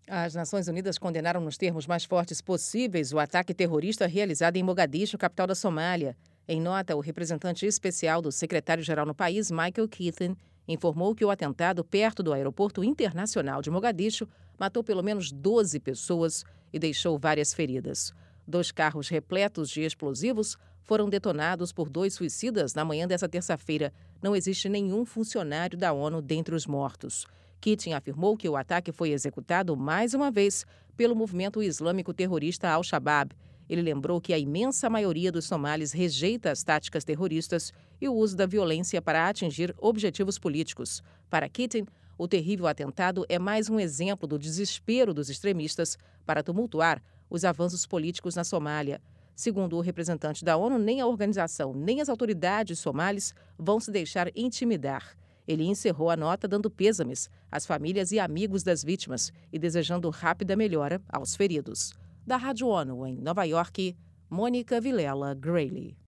As Nações Unidas condenaram nos termos mais fortes possíveis o ataque terrorista realizado em Mogadiscio, capital da Somália. Em nota, o representante especial do secretário-geral no país, Michael Keating, informou que o atentado perto do aeroporto internacional de Mogadiscio matou pelo menos 12 pessoas e deixou várias feridas. 2 carros repletos de explosivos foram detonados por 2 suicidas na manhã dessa terça-feira. Não existe nenhum funcionário da ONU dentre os mortos. Keating afirmou que o ataque foi executado mais uma vez pelo movimento islâmico terrorista Al-Shabaab. Ele lembrou que a imensa maioria dos somalis rejeita as táticas terroristas e o uso da violência para atingir objetivos políticos. Para Keating, o terrível atentado é mais um exemplo do desespero dos extremistas para tumultuar os avanços políticos na Somália. Segundo o representante da ONU, nem a organização nem as autoridades somalis vão se deixar intimidar. Ele encerrou a nota dando pêsames às famílias e amigos das vítimas e desejando rápida melhora aos feridos. Da Rádio ONU em Nova York, Mônica Vilela Grayley.